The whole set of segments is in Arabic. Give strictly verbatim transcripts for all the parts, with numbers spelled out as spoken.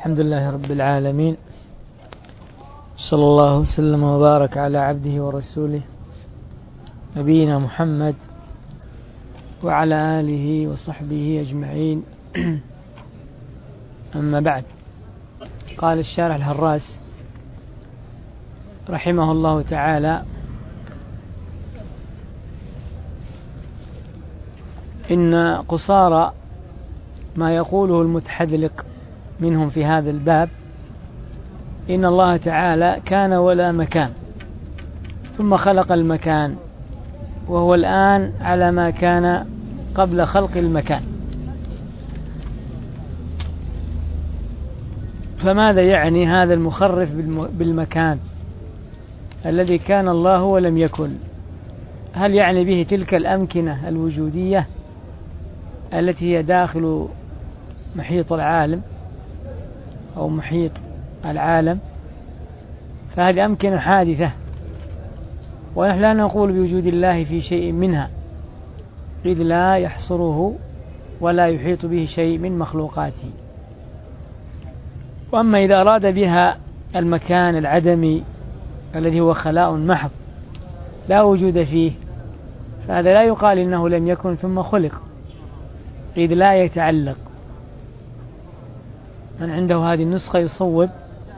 الحمد لله رب العالمين، صلى الله وسلم وبارك على عبده ورسوله نبينا محمد وعلى آله وصحبه أجمعين. أما بعد، قال الشارح الهراس رحمه الله تعالى: إن قصارى ما يقوله المتحذلق منهم في هذا الباب إن الله تعالى كان ولا مكان، ثم خلق المكان، وهو الآن على ما كان قبل خلق المكان. فماذا يعني هذا المخرف بالمكان الذي كان الله ولم يكن؟ هل يعني به تلك الأمكنة الوجودية التي هي داخل محيط العالم أو محيط العالم؟ فهذه أمكنة حادثة، ونحن لا نقول بوجود الله في شيء منها، إذ لا يحصره ولا يحيط به شيء من مخلوقاته. وأما إذا أراد بها المكان العدمي الذي هو خلاء محض لا وجود فيه، فهذا لا يقال إنه لم يكن ثم خلق، إذ لا يتعلق. من عنده هذه النسخة يصوب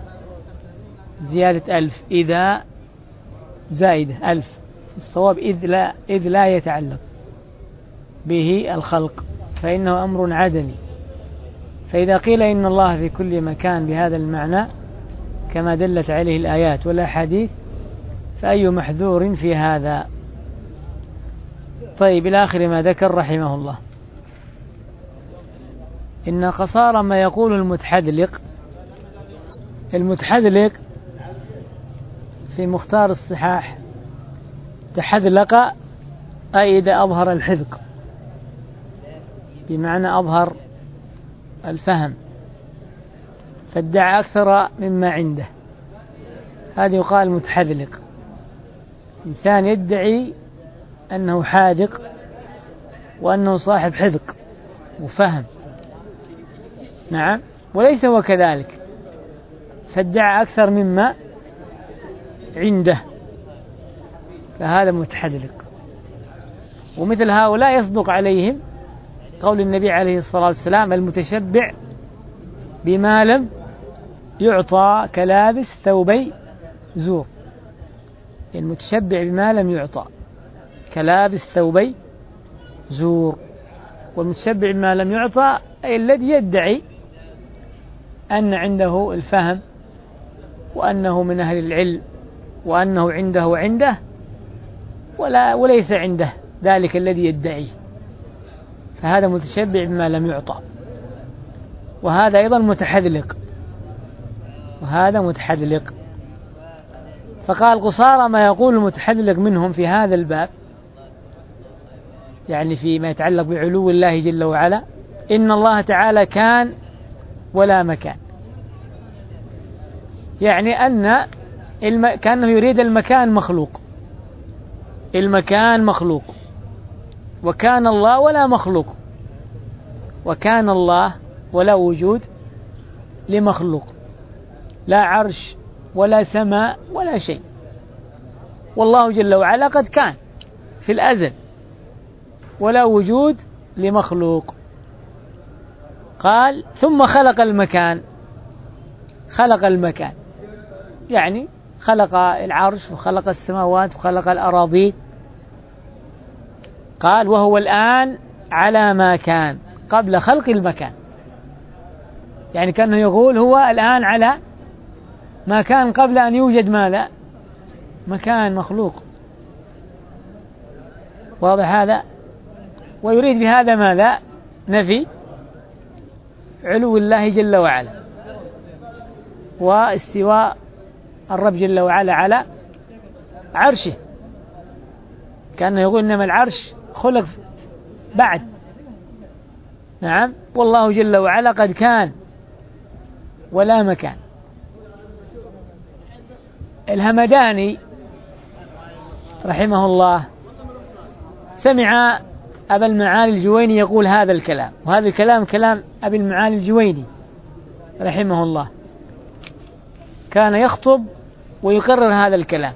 زيادة ألف، إذا زائدة ألف، الصواب إذ لا, إذ لا يتعلق به الخلق، فإنه أمر عدمي. فإذا قيل إن الله في كل مكان بهذا المعنى كما دلت عليه الآيات والأحاديث، فأي محذور في هذا؟ طيب، إلى آخر ما ذكر رحمه الله. إن قصارى ما يقول المتحذلق، المتحذلق في مختار الصحاح تحذلق أي إذا أظهر الحذق، بمعنى أظهر الفهم، فادعى أكثر مما عنده، هذا يقال متحذلق. إنسان يدعي أنه حاذق وأنه صاحب حذق وفهم، نعم، وليس هو كذلك، فادعى أكثر مما عنده، فهذا متحذلق. ومثل هؤلاء يصدق عليهم قول النبي عليه الصلاة والسلام: المتشبع بما لم يعطى كلابس ثوبي زور. المتشبع بما لم يعطى كلابس ثوبي زور. والمتشبع بما لم يعطى أي الذي يدعي أن عنده الفهم وأنه من أهل العلم وأنه عنده وعنده ولا وليس عنده ذلك الذي يدعيه، فهذا متشبع بما لم يعطى، وهذا أيضا متحذلق، وهذا متحذلق. فقال قصارى ما يقول المتحذلق منهم في هذا الباب، يعني فيما يتعلق بعلو الله جل وعلا، إن الله تعالى كان ولا مكان، يعني أن الم... كأنه يريد المكان مخلوق، المكان مخلوق، وكان الله ولا مخلوق، وكان الله ولا وجود لمخلوق، لا عرش ولا سماء ولا شيء، والله جل وعلا قد كان في الأزل ولا وجود لمخلوق. قال: ثم خلق المكان، خلق المكان يعني خلق العرش وخلق السماوات وخلق الأراضي. قال: وهو الآن على ما كان قبل خلق المكان، يعني كأنه يقول هو الآن على ما كان قبل أن يوجد ماذا؟ مكان مخلوق. واضح هذا؟ ويريد بهذا ماذا؟ نفي علو الله جل وعلا واستواء الرب جل وعلا على عرشه، كأنه يقول إنما العرش خلق بعد، نعم، والله جل وعلا قد كان ولا مكان. الهمداني رحمه الله سمع أبا المعالي الجويني يقول هذا الكلام، وهذا الكلام كلام أبي المعالي الجويني، رحمه الله كان يخطب ويكرر هذا الكلام،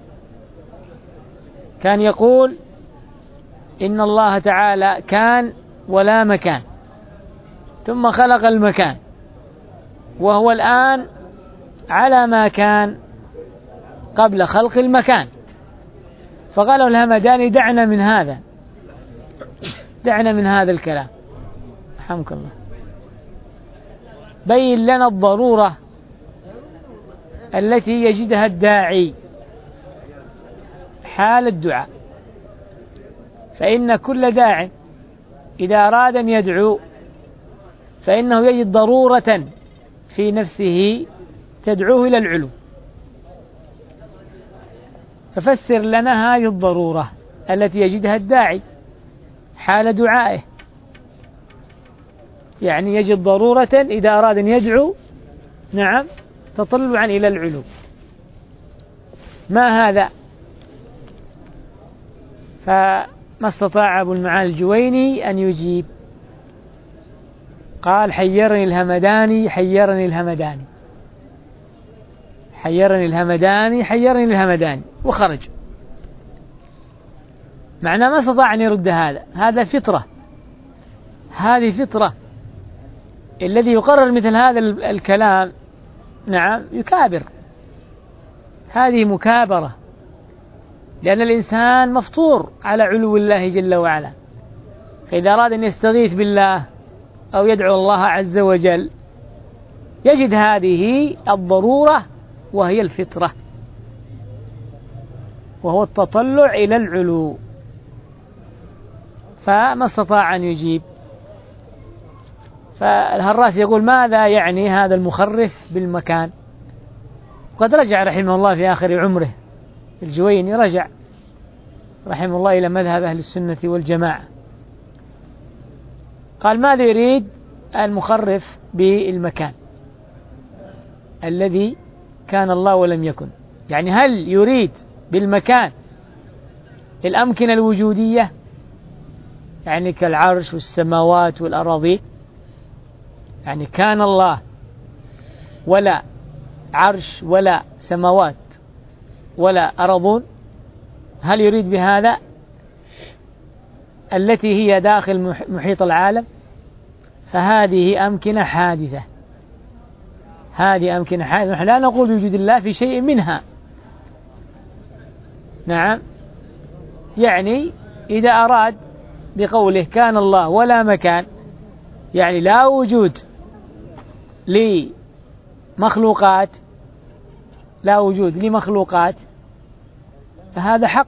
كان يقول إن الله تعالى كان ولا مكان، ثم خلق المكان، وهو الآن على ما كان قبل خلق المكان. فقالوا الهمداني دعنا من هذا، دعنا من هذا الكلام، رحمك الله، بين لنا الضرورة التي يجدها الداعي حال الدعاء. فإن كل داع إذا أراد أن يدعو فإنه يجد ضرورة في نفسه تدعوه إلى العلو، ففسر لنا هذه الضرورة التي يجدها الداعي حال دعائه. يعني يجد ضرورة إذا أراد أن يدعو، نعم، تطلعا إلى العلو. ما هذا؟ فما استطاع أبو المعالي الجويني أن يجيب، قال حيرني الهمداني حيرني الهمداني حيرني الهمداني حيرني الهمداني وخرج. معناه ما استطاع أن يرد هذا، هذا فطرة، هذه فطرة. الذي يقرر مثل هذا الكلام، نعم، يكابر، هذه مكابرة، لأن الإنسان مفطور على علو الله جل وعلا. فإذا أراد أن يستغيث بالله أو يدعو الله عز وجل يجد هذه الضرورة وهي الفطرة، وهو التطلع إلى العلو، فما استطاع أن يجيب. فالهراس يقول ماذا يعني هذا المخرف بالمكان؟ وقد رجع رحمه الله في آخر عمره، الجويني رجع رحمه الله إلى مذهب أهل السنة والجماعة. قال ماذا يريد المخرف بالمكان الذي كان الله ولم يكن؟ يعني هل يريد بالمكان الأمكنة الوجودية، يعني كالعرش والسماوات والأراضي؟ يعني كان الله ولا عرش ولا سماوات ولا أرضون، هل يريد بهذا التي هي داخل محيط العالم؟ فهذه أمكنة حادثة، هذه أمكنة حادثة، نحن لا نقول بوجود الله في شيء منها. نعم، يعني إذا أراد بقوله كان الله ولا مكان، يعني لا وجود لمخلوقات، لا وجود لمخلوقات، فهذا حق.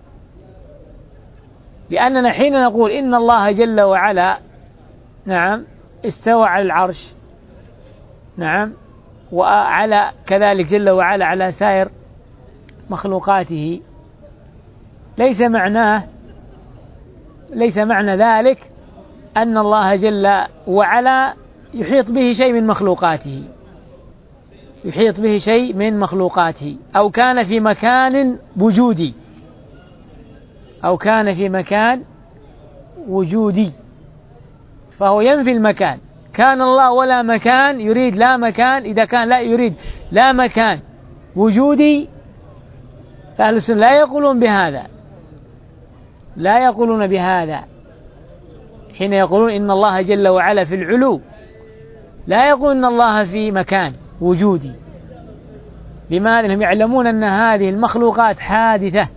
لأننا حين نقول إن الله جل وعلا، نعم، استوى على العرش، نعم، وعلى كذلك جل وعلا على سائر مخلوقاته، ليس معناه ليس معنى ذلك أن الله جل وعلا يحيط به شيء من مخلوقاته، يحيط به شيء من مخلوقاته، أو كان في مكان وجودي، أو كان في مكان وجودي، فهو ينفي المكان. كان الله ولا مكان، يريد لا مكان. إذا كان لا يريد لا مكان وجودي، فأهل السنة لا يقولون بهذا، لا يقولون بهذا حين يقولون إن الله جل وعلا في العلو، لا يقولون إن الله في مكان وجودي. لماذا؟ لهم يعلمون أن هذه المخلوقات حادثة،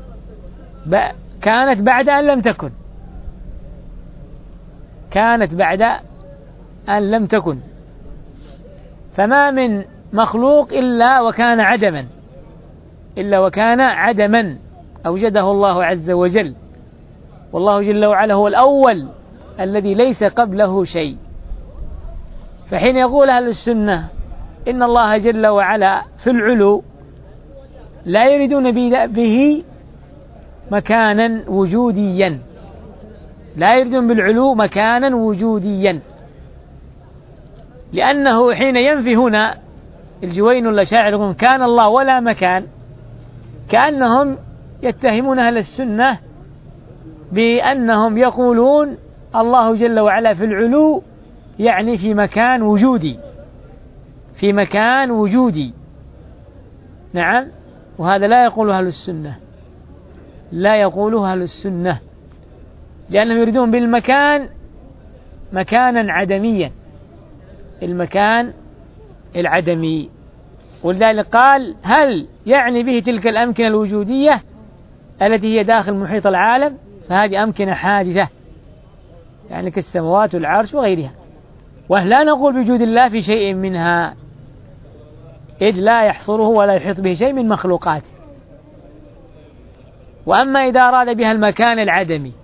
كانت بعد أن لم تكن، كانت بعد أن لم تكن، فما من مخلوق إلا وكان عدما، إلا وكان عدما أوجده الله عز وجل، والله جل وعلا هو الأول الذي ليس قبله شيء. فحين يقول أهل السنة إن الله جل وعلا في العلو، لا يريدون به مكانا وجوديا، لا يريدون بالعلو مكانا وجوديا، لأنه حين ينفي هنا الجوين الأشاعرة يقولون كان الله ولا مكان، كأنهم يتهمون أهل السنة بأنهم يقولون الله جل وعلا في العلو، يعني في مكان وجودي، في مكان وجودي. نعم، وهذا لا يقوله أهل السنة، لا يقوله أهل السنة، لأنهم يريدون بالمكان مكانا عدميا، المكان العدمي. ولذلك قال هل يعني به تلك الأمكنة الوجودية التي هي داخل محيط العالم؟ فهذه أمكنة حادثة، يعني كالسماوات والعرش وغيرها، ولا نقول بوجود الله في شيء منها، إذ لا يحصره ولا يحيط به شيء من مخلوقاته. وأما إذا أراد بها المكان العدمي،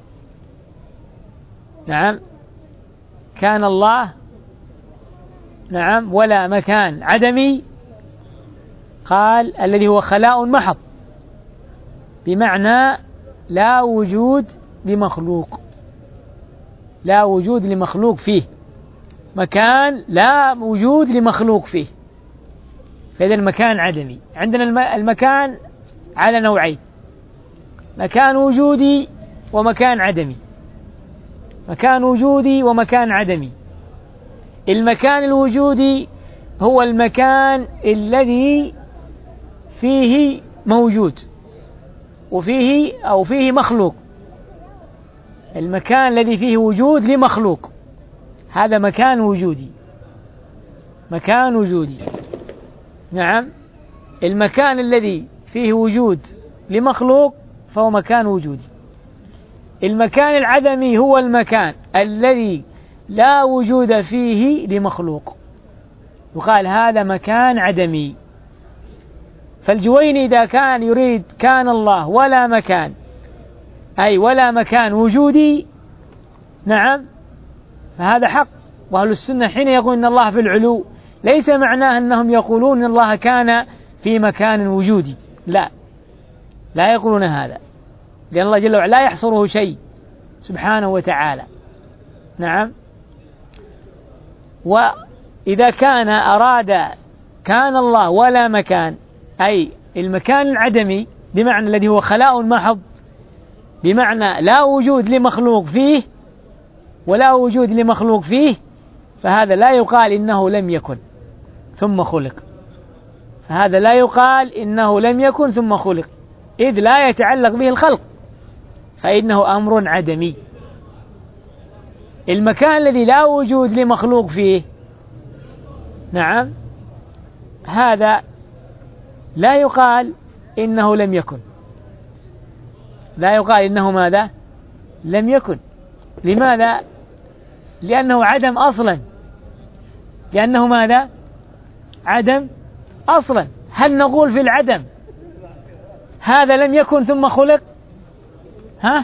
نعم، كان الله، نعم، ولا مكان عدمي، قال الذي هو خلاء محض، بمعنى لا وجود لمخلوق، لا وجود لمخلوق فيه، مكان لا وجود لمخلوق فيه، فإذا المكان عدمي. عندنا المكان على نوعين، مكان وجودي ومكان عدمي، مكان وجودي ومكان عدمي. المكان الوجودي هو المكان الذي فيه موجود وفيه أو فيه مخلوق، المكان الذي فيه وجود لمخلوق، هذا مكان وجودي، مكان وجودي. نعم، المكان الذي فيه وجود لمخلوق فهو مكان وجودي. المكان العدمي هو المكان الذي لا وجود فيه لمخلوق، يقال هذا مكان عدمي. فالجويني إذا كان يريد كان الله ولا مكان، أي ولا مكان وجودي، نعم، فهذا حق. وأهل السنة حين يقول إن الله في العلو ليس معناه أنهم يقولون إن الله كان في مكان وجودي، لا، لا يقولون هذا، لأن الله جل وعلا لا يحصره شيء سبحانه وتعالى. نعم، وإذا كان أراد كان الله ولا مكان، أي المكان العدمي بمعنى الذي هو خلاء محض، بمعنى لا وجود لمخلوق فيه ولا وجود لمخلوق فيه، فهذا لا يقال إنه لم يكن ثم خلق، فهذا لا يقال إنه لم يكن ثم خلق، إذ لا يتعلق به الخلق، فإنه أمر عدمي. المكان الذي لا وجود لمخلوق فيه، نعم، هذا لا يقال إنه لم يكن، لا يقال إنه ماذا؟ لم يكن. لماذا؟ لأنه عدم أصلا، لأنه ماذا؟ عدم أصلا. هل نقول في العدم هذا لم يكن ثم خلق؟ ها؟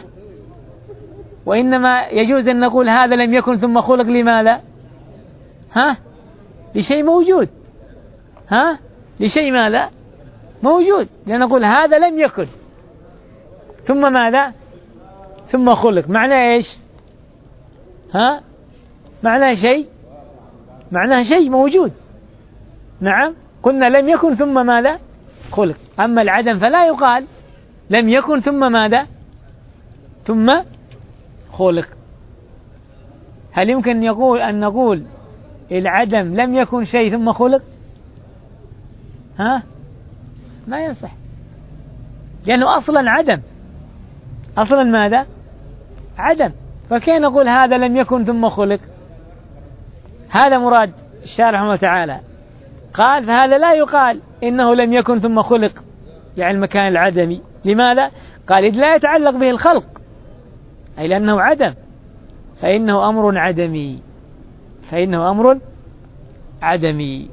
وإنما يجوز أن نقول هذا لم يكن ثم خلق. لماذا؟ ها؟ لشيء موجود، ها؟ لشيء ماذا؟ موجود. لأن نقول هذا لم يكن ثم ماذا؟ ثم خلق، معناه إيش؟ ها؟ معناه شيء، معناه شيء موجود. نعم، قلنا لم يكن ثم ماذا؟ خلق. أما العدم فلا يقال لم يكن ثم ماذا؟ ثم خلق. هل يمكن أن يقول أن نقول العدم لم يكن شيء ثم خلق؟ ها؟ ما يصح، لأنه أصلا عدم، أصلا ماذا؟ عدم. فكيف نقول هذا لم يكن ثم خلق؟ هذا مراد الشارح رحمه الله تعالى، قال فهذا لا يقال إنه لم يكن ثم خلق، يعني المكان العدمي. لماذا؟ قال إذ لا يتعلق به الخلق، أي لأنه عدم، فإنه أمر عدمي، فإنه أمر عدمي.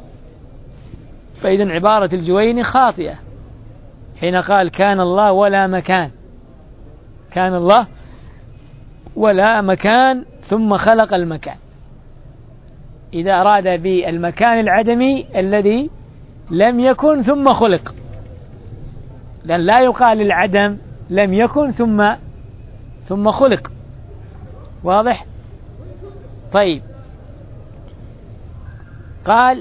فإذا عبارة الجويني خاطئة حين قال كان الله ولا مكان، كان الله ولا مكان ثم خلق المكان. إذا أراد بالمكان العدمي الذي لم يكن ثم خلق، لأن لا يقال العدم لم يكن ثم ثم خلق. واضح؟ طيب، قال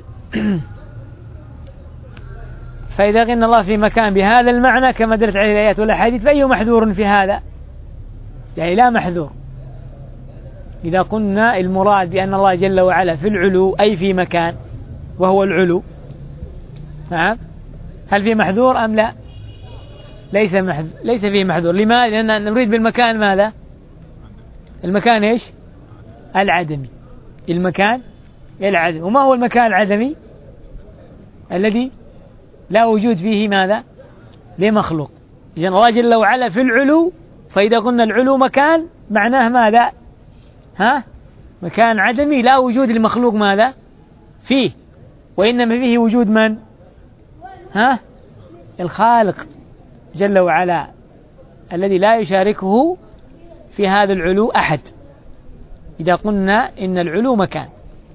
فإذا قلنا الله في مكان بهذا المعنى كما دلت عليه الآيات والأحاديث، فأي محذور في هذا؟ يعني لا محذور. إذا قلنا المراد بأن الله جل وعلا في العلو أي في مكان، وهو العلو. نعم، هل فيه محذور أم لا؟ ليس محذور، ليس فيه محذور. لماذا؟ لأن نريد بالمكان ماذا؟ المكان إيش؟ العدمي. المكان العدمي. وما هو المكان العدمي؟ الذي لا وجود فيه ماذا؟ لمخلوق. إذن الله جل وعلا في العلو، فإذا قلنا العلو مكان معناه ماذا؟ ها؟ مكان عدمي لا وجود لمخلوق ماذا؟ فيه، وإنما فيه وجود من؟ ها؟ الخالق جل وعلا الذي لا يشاركه في هذا العلو أحد. إذا قلنا إن العلو مكان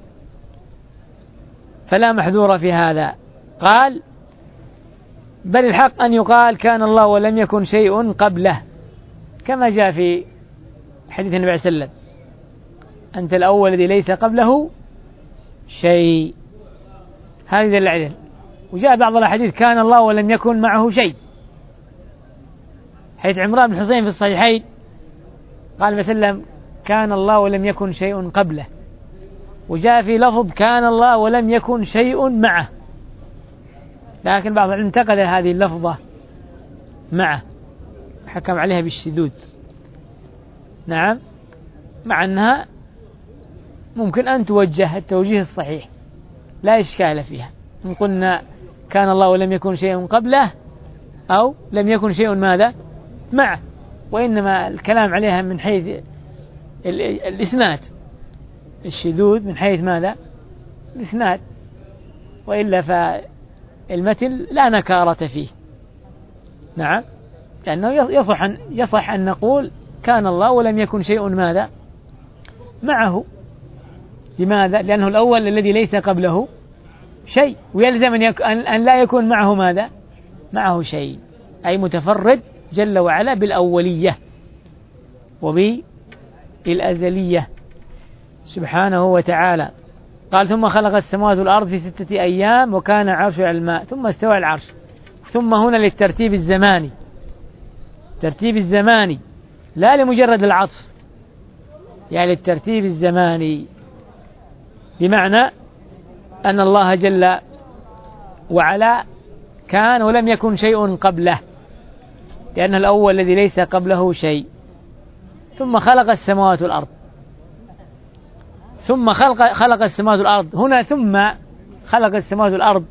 فلا محذور في هذا. قال بل الحق أن يقال كان الله ولم يكن شيء قبله، كما جاء في حديث النبي صلى الله عليه وسلم أنت الأول الذي ليس قبله شيء. هذا العدل. وجاء بعض الحديث كان الله ولم يكن معه شيء، حيث عمران بن حسين في الصحيحين قال النبي صلى الله عليه وسلم كان الله ولم يكن شيء قبله. وجاء في لفظ كان الله ولم يكن شيء معه، لكن بعض العلماء انتقد هذه اللفظة معه، حكم عليها بالشذوذ. نعم، مع أنها ممكن أن توجه التوجيه الصحيح لا إشكال فيها، إن قلنا كان الله ولم يكن شيء قبله أو لم يكن شيء ماذا معه، وإنما الكلام عليها من حيث الإسناد، الشذوذ من حيث ماذا؟ الإسناد، وإلا فالمتن لا نكارة فيه. نعم، لأنه يصح أن, يصح أن نقول كان الله ولم يكن شيء ماذا معه. لماذا؟ لأنه الأول الذي ليس قبله شيء، ويلزم أن, يك... أن لا يكون معه ماذا؟ معه شيء، أي متفرد جل وعلا بالأولية وبالأزلية سبحانه وتعالى. قال ثم خلق السماوات والأرض في ستة أيام وكان عرشه على الماء ثم استوى العرش. ثم هنا للترتيب الزماني، ترتيب الزماني لا لمجرد العطف، يعني للترتيب الزماني، بمعنى أن الله جل وعلا كان ولم يكن شيء قبله، لأن الأول الذي ليس قبله شيء. ثم خلق السماوات والأرض، ثم خلق خلق السماوات والأرض. هنا ثم خلق السماوات والأرض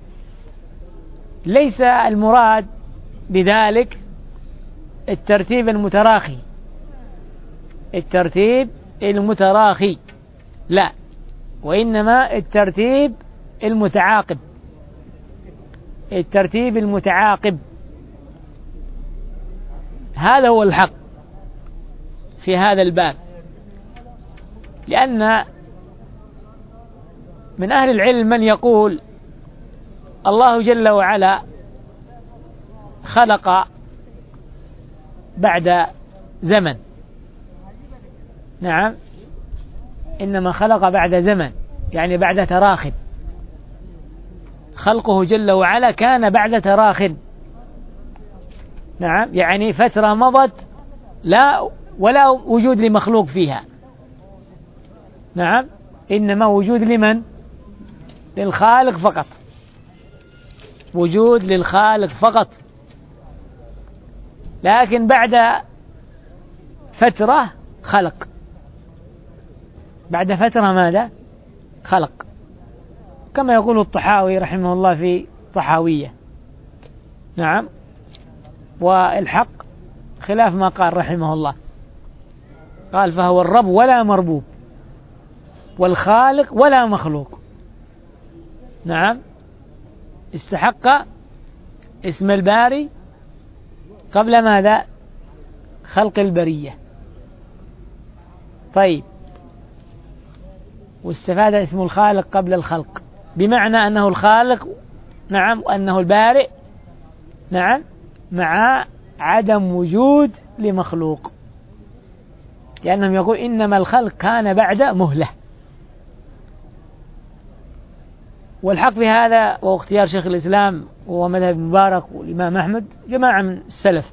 ليس المراد بذلك الترتيب المتراخي، الترتيب المتراخي لا، وإنما الترتيب المتعاقب، الترتيب المتعاقب. هذا هو الحق في هذا الباب، لأن من أهل العلم من يقول الله جل وعلا خلق بعد زمن. نعم، إنما خلق بعد زمن، يعني بعد تراخٍ. خلقه جل وعلا كان بعد تراخٍ. نعم، يعني فترة مضت لا ولا وجود لمخلوق فيها. نعم، إنما وجود لمن؟ للخالق فقط، وجود للخالق فقط. لكن بعد فترة خلق، بعد فترة ماذا؟ خلق، كما يقول الطحاوي رحمه الله في طحاوية. نعم، والحق خلاف ما قال رحمه الله، قال فهو الرب ولا مربوب والخالق ولا مخلوق. نعم، استحق اسم الباري قبل ماذا؟ خلق البرية. طيب، واستفاد اسم الخالق قبل الخلق، بمعنى أنه الخالق نعم وأنه البارئ نعم، مع عدم وجود لمخلوق، لأنهم يقول إنما الخلق كان بعد مهلة. والحق في هذا واختيار شيخ الإسلام ومذهب مبارك والإمام أحمد جماعة من السلف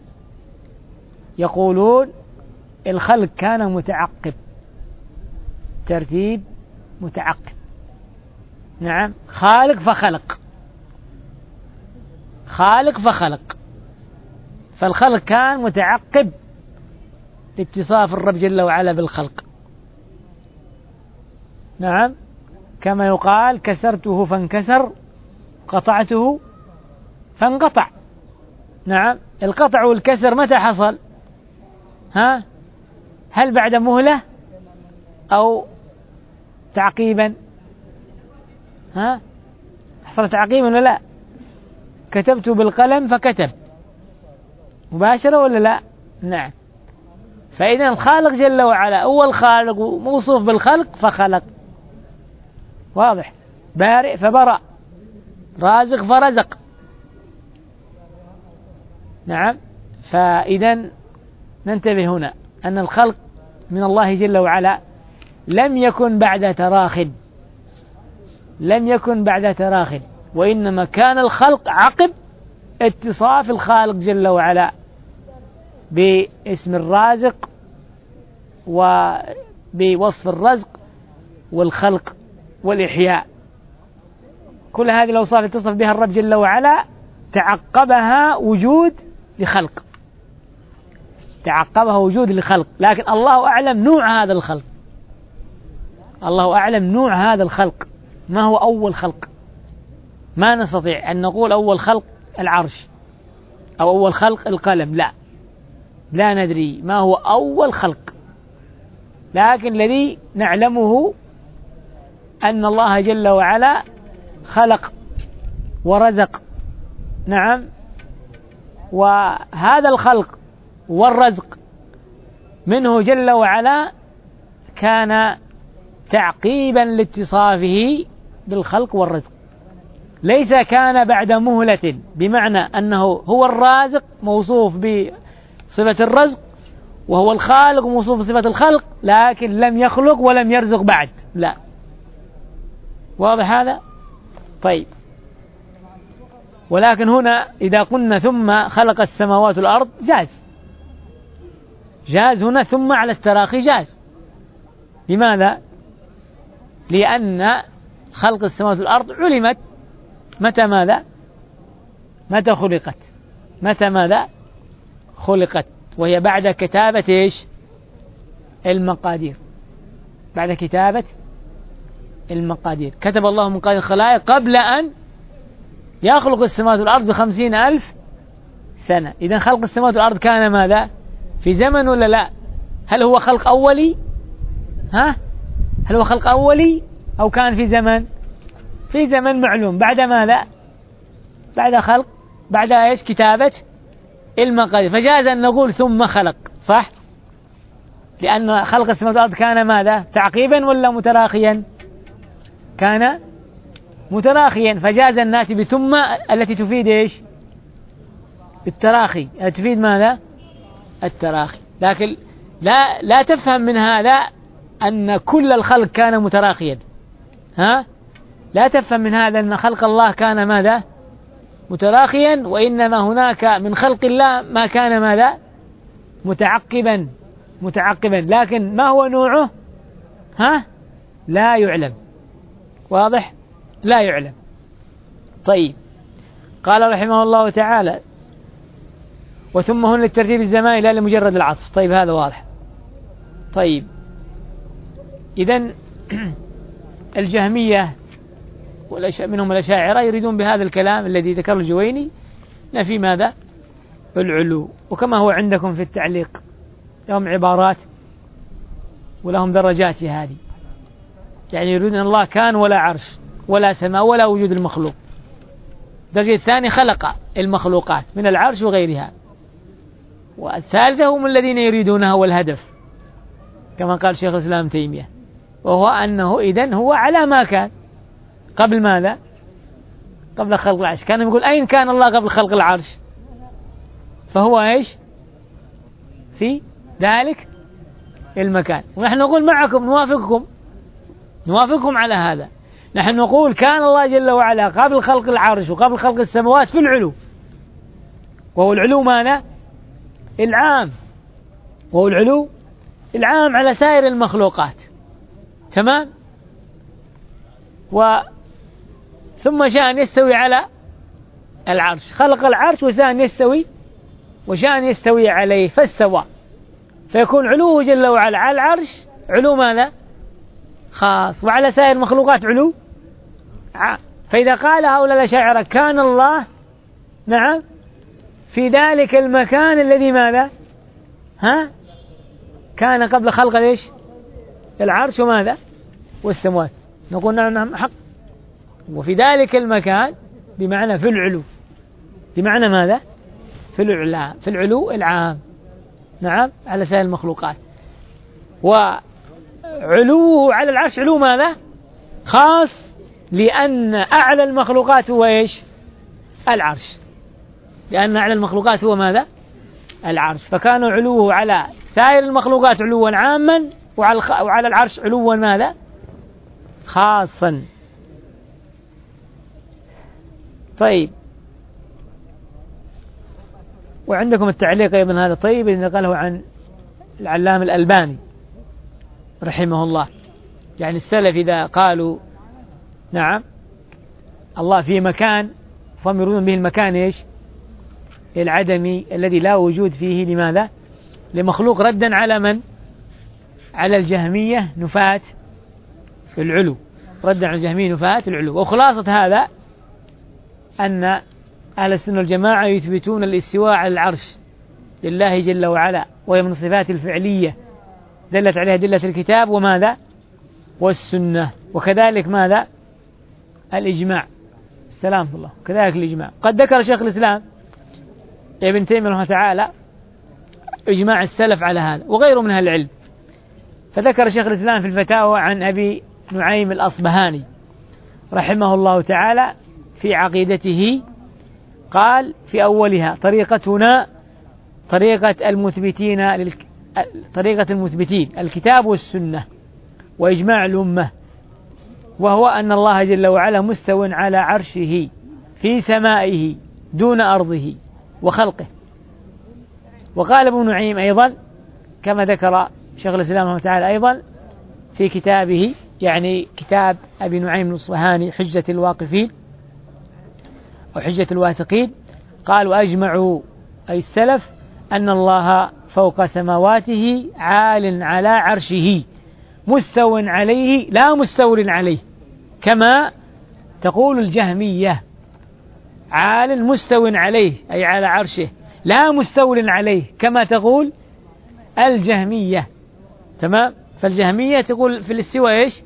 يقولون الخلق كان متعقب، ترتيب متعقب. نعم، خالق فخلق، خالق فخلق، فالخلق كان متعقب لاتصاف الرب جل وعلا بالخلق. نعم، كما يقال كسرته فانكسر، قطعته فانقطع. نعم، القطع والكسر متى حصل؟ ها؟ هل بعد مهلة أو تعقيبا؟ ها؟ حصل تعقيبا ولا لا؟ كتبت بالقلم فكتب، مباشرة ولا لا؟ نعم. فإذا الخالق جل وعلا أول خالق موصوف بالخلق فخلق، واضح؟ بارئ فبرأ، رازق فرزق. نعم، فإذا ننتبه هنا أن الخلق من الله جل وعلا لم يكن بعد تراخٍ، لم يكن بعد تراخٍ، وإنما كان الخلق عقب اتصاف الخالق جل وعلا باسم الرازق وبوصف الرزق والخلق والإحياء. كل هذه الأوصاف اتصف بها الرب جل وعلا تعقبها وجود لخلق، تعقبها وجود لخلق، لكن الله أعلم نوع هذا الخلق، الله أعلم نوع هذا الخلق، ما هو أول خلق. ما نستطيع أن نقول أول خلق العرش أو أول خلق القلم، لا، لا ندري ما هو أول خلق، لكن الذي نعلمه أن الله جل وعلا خلق ورزق. نعم، وهذا الخلق والرزق منه جل وعلا كان تعقيبا لاتصافه بالخلق والرزق، ليس كان بعد مهلة، بمعنى أنه هو الرازق موصوف بصفة الرزق وهو الخالق موصوف بصفة الخلق، لكن لم يخلق ولم يرزق بعد، لا. واضح هذا؟ طيب، ولكن هنا إذا قلنا ثم خلق السماوات والأرض جاز، جاز هنا ثم على التراخي جاز. لماذا؟ لأن خلق السماوات والأرض علمت متى ماذا؟ متى خلقت؟ متى ماذا؟ خلقت، وهي بعد كتابة إيش؟ المقادير، بعد كتابة المقادير، كتب الله مقادير الخلائق قبل أن يخلق السماوات والأرض بخمسين ألف سنة. إذن خلق السماوات والأرض كان ماذا؟ في زمن ولا لا؟ هل هو خلق أولي؟ ها؟ هل هو خلق أولي أو كان في زمن؟ في زمن معلوم. بعد ماذا؟ بعد خلق، بعد إيش؟ كتابة المقادير. فجاز أن نقول ثم خلق، صح؟ لأن خلق السماوات والأرض كان ماذا؟ تعقيبا ولا متراخيا؟ كان متراخيا، فجاز أن نأتي بثم التي تفيد إيش؟ التراخي، تفيد ماذا؟ التراخي. لكن لا لا تفهم من هذا أن كل الخلق كان متراخيا، ها؟ لا تفهم من هذا أن خلق الله كان ماذا؟ متراخيا، وإنما هناك من خلق الله ما كان ماذا؟ متعقبا، متعقبا، لكن ما هو نوعه؟ ها؟ لا يعلم. واضح؟ لا يعلم. طيب، قال رحمه الله تعالى وثم هن للترتيب الزماني لا لمجرد العطف. طيب، هذا واضح. طيب، إذن الجهمية منهم الأشاعرة يريدون بهذا الكلام الذي ذكر الجويني نفي ماذا؟ العلو. وكما هو عندكم في التعليق لهم عبارات ولهم درجات هذه، يعني يريدون أن الله كان ولا عرش ولا سماء ولا وجود المخلوق. الدرجة الثانية خلق المخلوقات من العرش وغيرها. والثالثة هم الذين يريدونها والهدف كما قال شيخ الإسلام تيمية، وهو أنه إذن هو على ما كان قبل ماذا؟ قبل خلق العرش. كان يقول أين كان الله قبل خلق العرش؟ فهو إيش؟ في ذلك المكان. ونحن نقول معكم نوافقكم نوافقكم على هذا. نحن نقول كان الله جل وعلا قبل خلق العرش وقبل خلق السماوات في العلو، وهو العلو ماذا؟ العام، وهو العلو العام على سائر المخلوقات، تمام؟ ثم شاء أن يستوي على العرش، خلق العرش وشاء أن يستوي وشاء أن يستوي عليه فاستوى، فيكون علوه جل وعلا على العرش علو ماذا؟ خاص، وعلى سائر المخلوقات علو عام. فإذا قال هؤلاء الأشاعرة كان الله نعم في ذلك المكان الذي ماذا؟ ها؟ كان قبل خلق ليش؟ العرش وماذا؟ والسموات، نقول نعم نعم حق. وفي ذلك المكان بمعنى في العلو، بمعنى ماذا؟ في العلو، في العلو العام نعم على سائر المخلوقات. وعلوه على العرش علو ماذا؟ خاص، لأن أعلى المخلوقات هو إيش؟ العرش، لأن أعلى المخلوقات هو ماذا؟ العرش، فكان علوه على سائر المخلوقات علوا عاما، وعلى وعلى العرش علوا ماذا؟ خاصا. طيب، وعندكم التعليق أيضا هذا طيب اللي نقله عن العلامة الألباني رحمه الله، يعني السلف إذا قالوا نعم الله في مكان فهم يريدون به المكان إيش؟ العدمي الذي لا وجود فيه لماذا؟ لمخلوق، ردا على من؟ على الجهمية نفاة العلو، ردا على الجهمية نفاة العلو. وخلاصة هذا أن أهل السنة والجماعة يثبتون الاستواء على العرش لله جل وعلا، وهي من الصفات الفعلية دلت عليها دلة الكتاب وماذا؟ والسنة. وكذلك ماذا؟ الإجماع، السلام الله، كذلك الإجماع. قد ذكر شيخ الإسلام ابن تيمية رحمه تعالى إجماع السلف على هذا وغيره من أهل العلم. فذكر شيخ الإسلام في الفتاوى عن أبي نعيم الأصبهاني رحمه الله تعالى في عقيدته، قال في أولها طريقتنا طريقة المثبتين للك... طريقة المثبتين الكتاب والسنة وإجماع الأمة، وهو أن الله جل وعلا مستو على عرشه في سمائه دون أرضه وخلقه. وقال ابن نعيم أيضا كما ذكر شيخ الإسلام رحمه تعالى أيضا في كتابه، يعني كتاب أبي نعيم الأصبهاني حجة الواقفين أو حجة الواثقين، قال وأجمعوا أي السلف أن الله فوق سماواته عال على عرشه مستو عليه لا مستول عليه، كما تقول الجهمية عال مستو عليه أي على عرشه لا مستول عليه كما تقول الجهمية. تمام؟ فالجهمية تقول في الاستواء إيش؟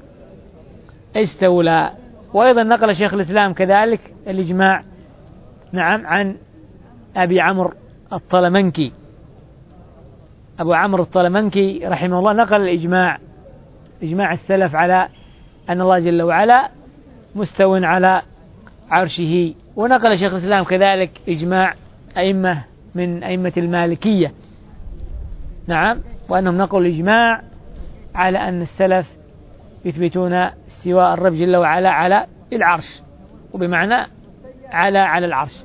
استولى. وأيضا نقل شيخ الإسلام كذلك الإجماع نعم عن أبي عمرو الطلمنكي، أبو عمرو الطلمنكي رحمه الله نقل الإجماع، إجماع السلف على أن الله جل وعلا مستو على عرشه. ونقل شيخ الإسلام كذلك إجماع أئمة من أئمة المالكية نعم، وأنهم نقلوا الإجماع على أن السلف يثبتون استواء الرب جل وعلا على العرش، وبمعنى على على العرش.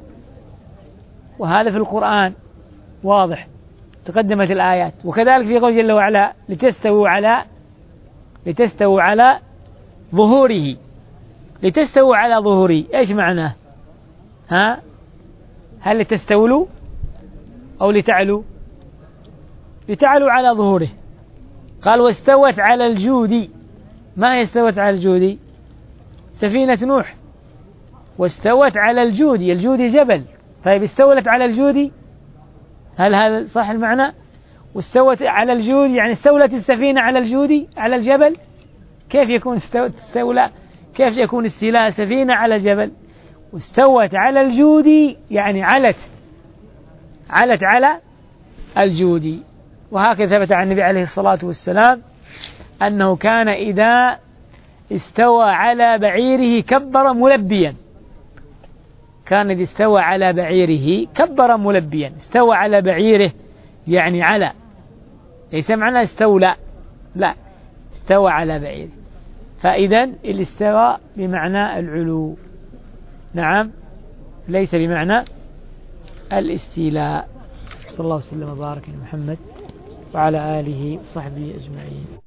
وهذا في القرآن واضح، تقدمت الآيات. وكذلك في قول جل وعلا لتستووا على لتستووا على ظهوره، لتستووا على ظهوره إيش معناه؟ ها؟ هل لتستولوا أو لتعلوا؟ لتعلوا على ظهوره. قال واستوت على الجود. ما هي استوت على الجود؟ سفينة نوح، واستوت على الجود، الجود جبل، طيب استولت على الجود، هل هذا صح المعنى؟ واستوت على الجود يعني استولت السفينة على الجود على الجبل؟ كيف يكون استولى؟ كيف يكون استيلاء سفينة على جبل؟ واستوت على الجود يعني علت علت على الجود. وهكذا ثبت عن النبي عليه الصلاة والسلام أنه كان إذا استوى على بعيره كبر ملبيا، كان إذا استوى على بعيره كبر ملبيا. استوى على بعيره يعني على، ليس معنى استولى، لا، استوى على بعيره. فإذا الاستواء بمعنى العلو نعم، ليس بمعنى الاستيلاء. صلى الله وسلم وبارك على محمد وعلى آله وصحبه أجمعين.